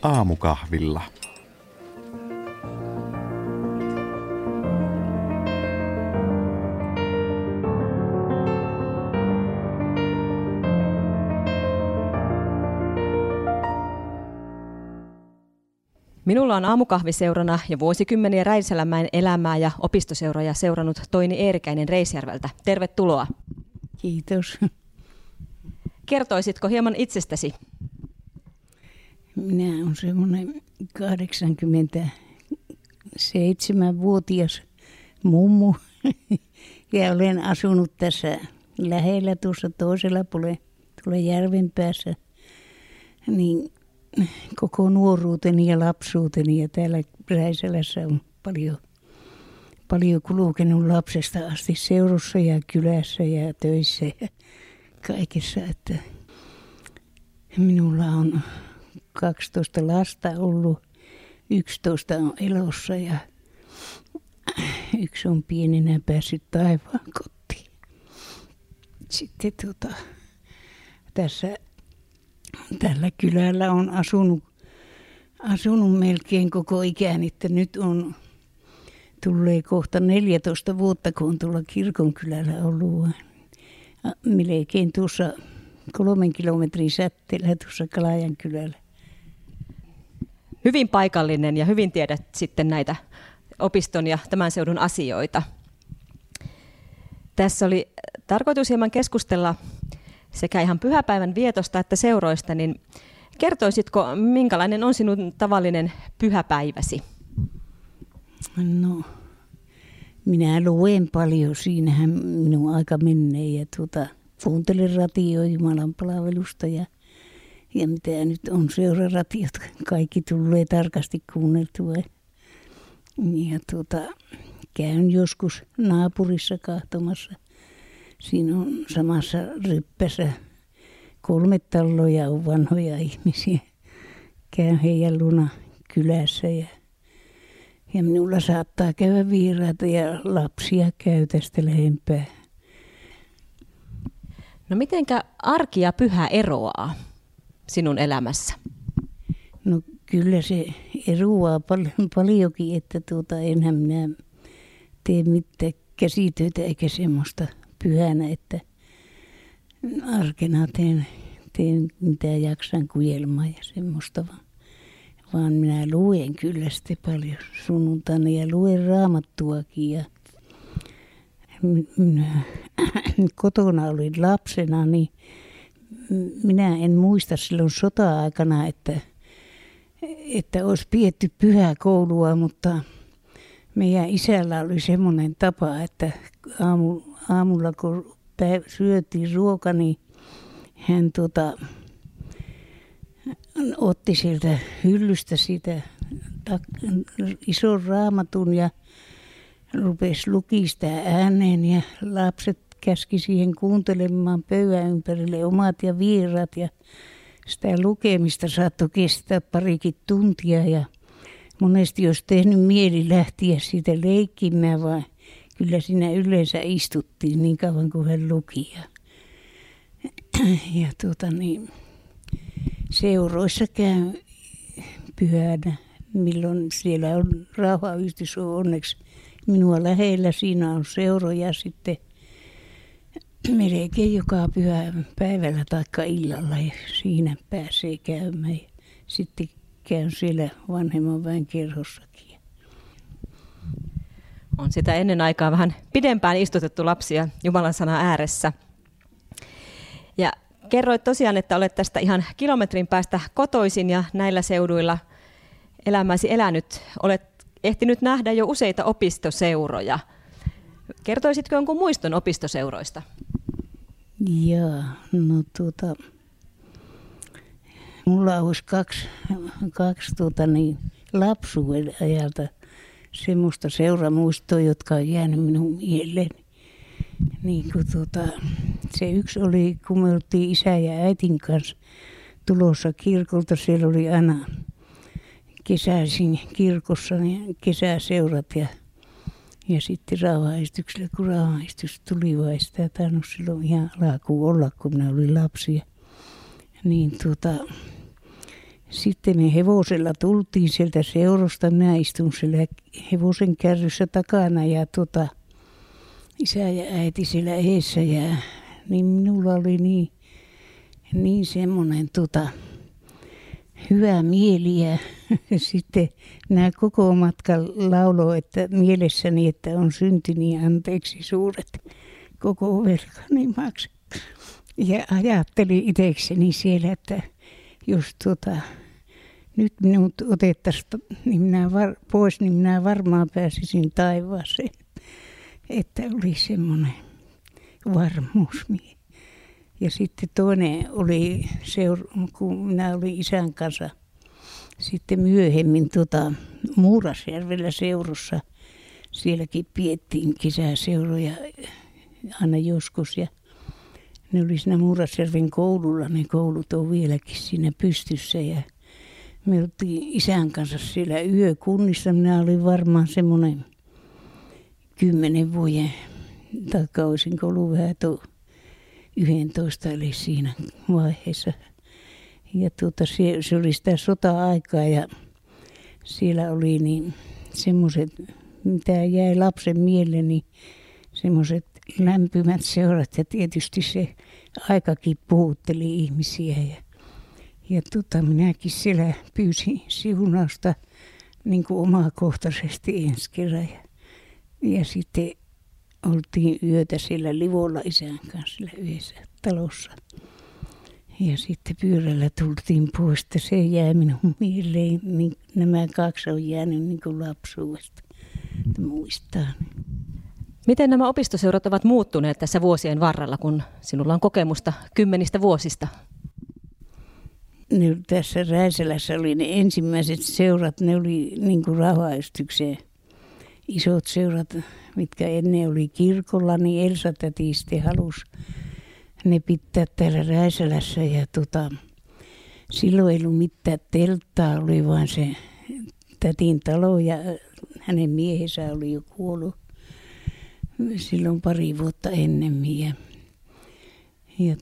aamukahvilla. Minulla on aamukahviseurana jo vuosikymmeniä Räisälämäen elämää ja opistoseuroja seurannut Toini Eerikäinen Reisjärveltä. Tervetuloa. Kiitos. Kertoisitko hieman itsestäsi? Minä olen semmoinen 87-vuotias mummu ja olen asunut tässä lähellä tuossa toisella puolella tuolla järven päässä niin koko nuoruuteni ja lapsuuteni ja täällä Räisälässä on paljon kulkenut lapsesta asti seurussa ja kylässä ja töissä ja kaikessa, että minulla on 12 lasta ollut, 11 on elossa ja yksi on pienenä päässyt taivaan kotiin. Sitten tällä kylällä on asunut melkein koko ikäni, että nyt tulee kohta 14 vuotta, kun on tuolla kirkonkylällä ollut. Melkein tuossa 3 kilometrin säteellä tuossa Kalajan kylällä. Hyvin paikallinen ja hyvin tiedät sitten näitä opiston ja tämän seudun asioita. Tässä oli tarkoitus hieman keskustella sekä ihan pyhäpäivän vietosta että seuroista, niin kertoisitko, minkälainen on sinun tavallinen pyhäpäiväsi? No, minä luen paljon, siinähän minun aika menee ja kuuntelen radioa Jumalan palvelusta ja mitä nyt on seuraratiot, kaikki tulee tarkasti kuunneltua. Ja käyn joskus naapurissa katsomassa. Siinä on samassa ryppässä 3 taloja on vanhoja ihmisiä. Käyn heidän luona kylässä ja minulla saattaa käydä vieraita ja lapsia käy tästä lähempää. No mitenkä arki ja pyhä eroaa sinun elämässä? No kyllä se eroaa paljonkin, että enhän minä tee mitään käsitöitä eikä semmoista pyhänä, että arkena teen mitä jaksan kujelmaa ja semmoista vaan minä luen kyllä sitten paljon sunnuntaina ja luen raamattuakin ja minä kotona olin lapsena, niin minä en muista silloin sota-aikana, että olisi pidetty pyhäkoulua, mutta meidän isällä oli semmoinen tapa, että aamulla kun syötiin ruoka, niin hän otti hyllystä sitä ison raamatun ja rupesi luki sitä ääneen ja lapset käski siihen kuuntelemaan pöydän ympärille omat ja vieraat ja sitä lukemista saattoi kestää parikin tuntia ja monesti olisi tehnyt mieli lähteä siitä leikkimään, vaan kyllä siinä yleensä istuttiin niin kauan kuin hän luki. Ja seuroissa käy pyhänä, milloin siellä on rauhanyhdistys on onneksi minua lähellä. Siinä on seuroja sitten melkein joka pyhä päivällä tai illalla ja siinä pääsee käymään. Sitten käyn siellä vanhemman väen kerhossakin. On sitä ennen aikaa vähän pidempään istutettu lapsia Jumalan sanan ääressä. Ja kerroit tosiaan, että olet tästä ihan kilometrin päästä kotoisin ja näillä seuduilla elämäsi elänyt. Olet ehtinyt nähdä jo useita opistoseuroja. Kertoisitko jonkun muiston opistoseuroista? Joo, no mulla olisi kaksi lapsuuden ajalta semmoista seuramuistoa, jotka on jäänyt minun mieleeni. Niin kuin se yksi oli, kun me oltiin isän ja äitin kanssa tulossa kirkolta, siellä oli aina kesäisin kirkossa niin kesäseurat ja sitten rauhanistukselle, kun rauhanistus tuli, vai sitä tainnut silloin ihan alkuun olla, kun minä olin lapsia. Niin sitten me hevosella tultiin sieltä seurosta. Minä istun siellä hevosen kärryssä takana ja isä ja äiti siellä edessä. Ja niin minulla oli niin semmoinen hyvä mieli. Ja sitten minä koko matkan lauloin, että mielessäni, että on syntini anteeksi suuret koko velkani maksettu. Ja ajattelin itsekseni siellä, että jos nyt minut otettaisiin pois, niin minä varmaan pääsisin taivaaseen. Että oli semmoinen varmuus. Ja sitten toinen oli, kun minä olin isän kanssa sitten myöhemmin Muurasjärvellä seurossa. Sielläkin piettiin kesäseuroja aina joskus ja ne oli siinä Muurasjärven koululla, ne koulut on vieläkin siinä pystyssä ja me oltiin isän kanssa siellä yökunnissa. Minä olin varmaan semmoinen 10 vuoden, taikka olisinko ollut vähän 11, eli siinä vaiheessa. Ja se oli sitä sota-aikaa ja siellä oli niin semmoiset, mitä jäi lapsen mieleen, niin semmoiset lämpimät seurat ja tietysti se aikakin puhutteli ihmisiä. Ja minäkin siellä pyysin siunausta niin kuin omakohtaisesti ensi kerran. Ja sitten oltiin yötä siellä Livolla isän kanssa siellä yhdessä talossa. Ja sitten pyörällä tultiin pois, että se jäi minun mieleen. Niin nämä 2 on jäänyt niin kuin lapsuudesta, että muistaa. Miten nämä opistoseurat ovat muuttuneet tässä vuosien varrella, kun sinulla on kokemusta 10 vuosista? Tässä Räisälässä oli ne ensimmäiset seurat, ne oli niin kuin rauhanyhdistykseen. Isot seurat, mitkä ennen oli kirkolla, niin Elsa-täti sitten halusi ne pitää täällä Räisälässä. Ja silloin ei ollut mitään telttaa, oli vain se tätin talo ja hänen miehensä oli jo kuollut silloin 2 vuotta ennemmin. Ja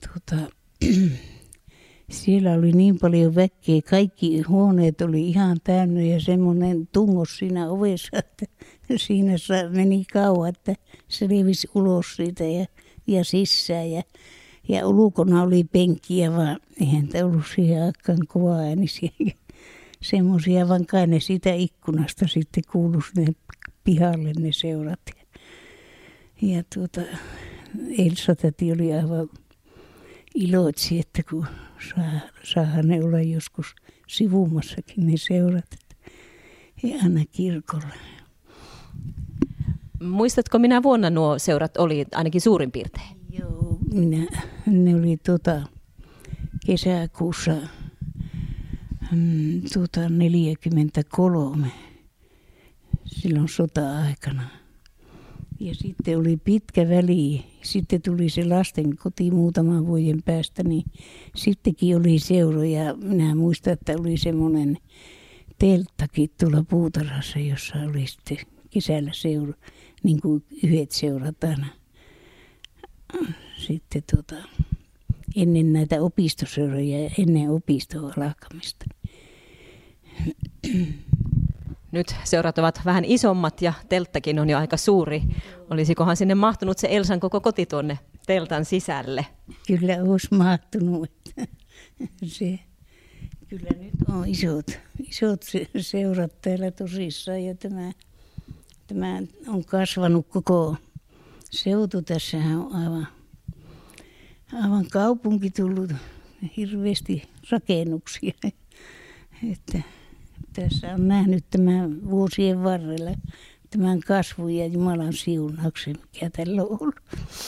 siellä oli niin paljon väkeä, kaikki huoneet oli ihan täynnä ja semmoinen tungos siinä ovessa, että siinä meni kauan, että selvisi ulos siitä ja sisään. Ja ulkona oli penkkiä, vaan eihän tämä ollut siihen aikaan kova äänisiä. Semmoisia, vaan kai ne siitä ikkunasta sitten kuuluisi ne pihalle ne seurat. Ja Elsa-täti oli aivan iloitsi, että kun saahan ne olla joskus sivumassakin ne seurat, ja aina kirkolla. Muistatko, minä vuonna nuo seurat oli ainakin suurin piirtein? Joo, ne oli kesäkuussa 43, silloin sota-aikana. Ja sitten oli pitkä väli. Sitten tuli se lasten koti muutaman vuoden päästä, niin sittenkin oli seuroja. Minä muistan, että oli semmoinen telttakin tuolla puutarhassa, jossa oli sitten kesällä niin kuin yhdet seurat aina. Sitten ennen näitä opistoseuroja ja ennen opiston alkamista. Nyt seurat ovat vähän isommat ja telttakin on jo aika suuri. Olisikohan sinne mahtunut se Elsan koko koti tuonne teltan sisälle? Kyllä olisi mahtunut. Kyllä nyt on isot seurat täällä tosissaan ja tämä on kasvanut koko seutu. Tässähän on aivan kaupunki tullut, hirveästi rakennuksia. Että tässä on nähnyt tämän vuosien varrella tämän kasvun ja Jumalan siunauksen, mikä tällä on ollut.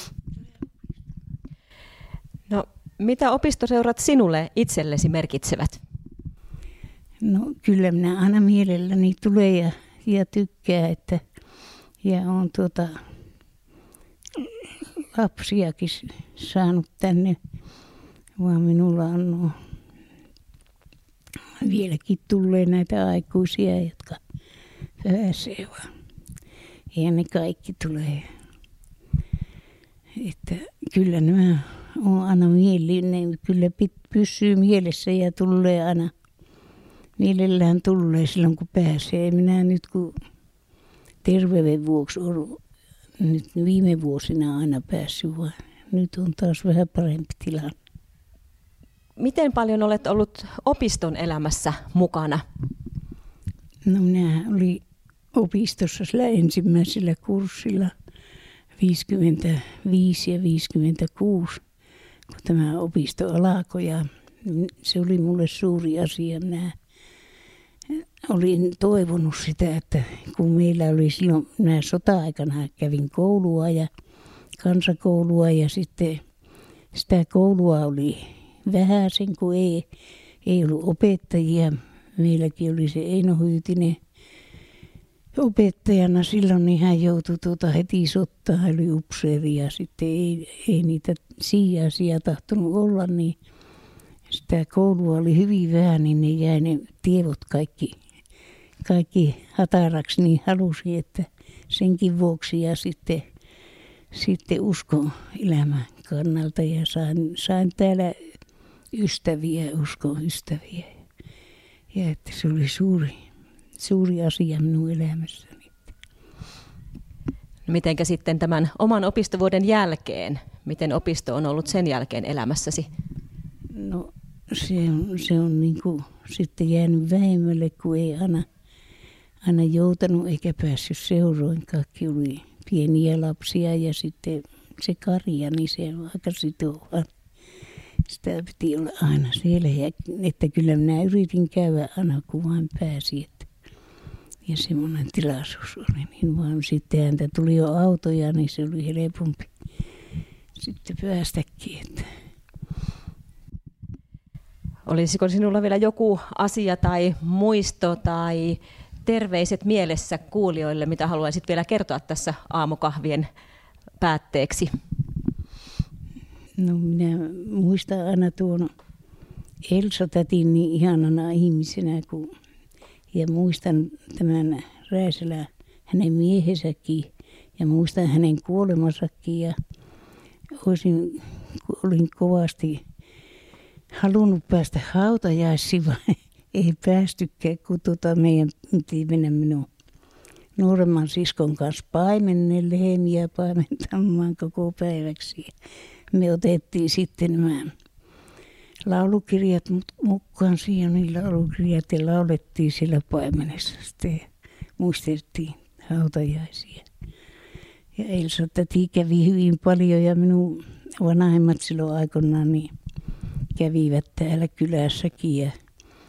No, mitä opistoseurat sinulle itsellesi merkitsevät? No kyllä minä aina mielelläni tulee ja tykkää, ja olen lapsiakin saanut tänne, vaan minulla on vieläkin tulee näitä aikuisia, jotka pääsee vaan. Ja ne kaikki tulee. Että kyllä nämä on aina mielinen, kyllä pysyy mielessä ja tulee aina mielellään tulee silloin kun pääsee. Minä nyt kun terveyden vuoksi olen nyt viime vuosina aina päässyt, vaan nyt on taas vähän parempi tilanne. Miten paljon olet ollut opiston elämässä mukana? No minä olin opistossa sillä ensimmäisellä kurssilla 55 ja 56, kun tämä opisto alkoi. Ja se oli mulle suuri asia. Minä olin toivonut sitä, että kun meillä oli silloin, minä sota-aikana kävin koulua ja kansakoulua ja sitten sitä koulua oli vähäsen, kun ei ollut opettajia. Meilläkin oli se Eino Hyytinen opettajana silloin, niin hän joutui heti sotaan, hän oli upseeri ja sitten ei niitä siiaisia tahtonut olla, niin sitä koulua oli hyvin vähän, niin ne jäi ne tiedot kaikki hataraksi, niin halusi, että senkin vuoksi ja sitten uskon elämän kannalta ja sain täällä uskon ystäviä. Ja että se oli suuri asia minun elämässäni. Mitenkä sitten tämän oman opistovuoden jälkeen, miten opisto on ollut sen jälkeen elämässäsi? No se on niin kuin sitten jäänyt vähemmälle, kun ei aina joutanut eikä päässyt seuroin. Kaikki oli pieniä lapsia ja sitten se karja, niin se on aika sitovaa. Sitä piti olla aina siellä, että kyllä minä yritin käydä aina kun vain pääsi. Ja semmoinen tilaisuus oli, niin vaan sitten häntä tuli jo autoja, niin se oli helpompi sitten päästäkin. Että. Olisiko sinulla vielä joku asia tai muisto tai terveiset mielessä kuulijoille, mitä haluaisit vielä kertoa tässä aamukahvien päätteeksi? No minä muistan aina tuon Elsa-tätin niin ihanana ihmisenä, ja muistan tämän Rääsälä hänen miehensäkin ja muistan hänen kuolemansakin ja olin kovasti halunnut päästä hautajaisiin, vaan ei päästykään, kun meidän piti mennä minun nuoremman siskon kanssa paimenne lehmiä paimentamaan koko päiväksi. Me otettiin sitten nämä laulukirjat mukaan siihen, laulukirjat ja laulettiin siellä paimenessa. Sitten muistettiin hautajaisia. Ja Elsa täti kävi hyvin paljon ja minun vanhemmat silloin aikoinaan niin kävivät täällä kylässäkin. Ja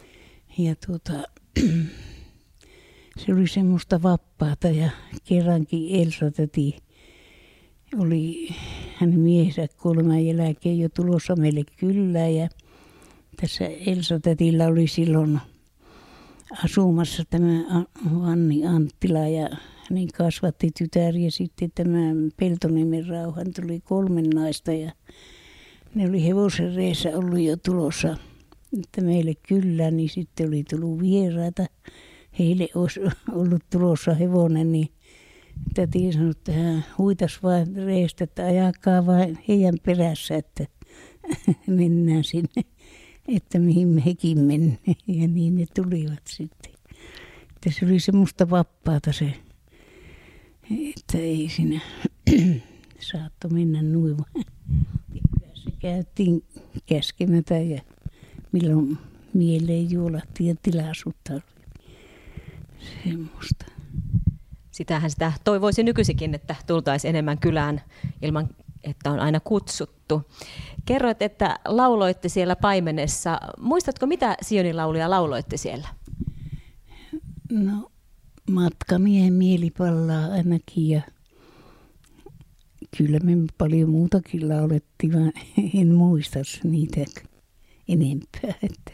se oli semmoista vapaata ja kerrankin Elsa täti oli hänen miehensä kuoleman jälkeen jo tulossa meille kylään ja tässä Elsa-tätillä oli silloin asumassa tämä Vanni Anttila ja hänen kasvatti tytär ja sitten tämä Peltoniemen Rauhan tuli 3 naista ja ne oli hevosen reessä ollut jo tulossa että meille kylään, niin sitten oli tullut vieraita. Heille olisi ollut tulossa hevonen, niin täti sanoi, että hän huitas vain reestä, että ajakaa vain heidän perässä, että mennään sinne, että mihin me hekin mennään. Ja niin ne tulivat sitten. Että se oli semmoista vapaata se, että ei siinä saatto mennä noin vaan. Se käytiin käskemätä ja milloin mieleen juolahti ja tilaisuutta oli semmoista. Sitähän sitä toivoisi nykyisinkin, että tultaisiin enemmän kylään ilman, että on aina kutsuttu. Kerroit, että lauloitte siellä paimenessa. Muistatko, mitä Sionin lauluja lauloitte siellä? No, Matkamiehen mielipallaa ainakin ja kyllä me paljon muutakin laulettiin, vaan en muista niitä enempää. Että.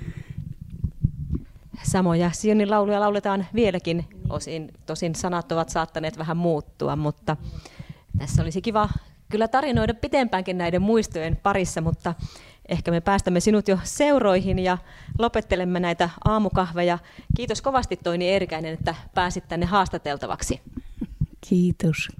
Samoja Sionin lauluja lauletaan vieläkin osin. Tosin sanat ovat saattaneet vähän muuttua, mutta tässä olisi kiva kyllä tarinoida pitempäänkin näiden muistojen parissa, mutta ehkä me päästämme sinut jo seuroihin ja lopettelemme näitä aamukahveja. Kiitos kovasti Toini Eerikäinen, että pääsit tänne haastateltavaksi. Kiitos.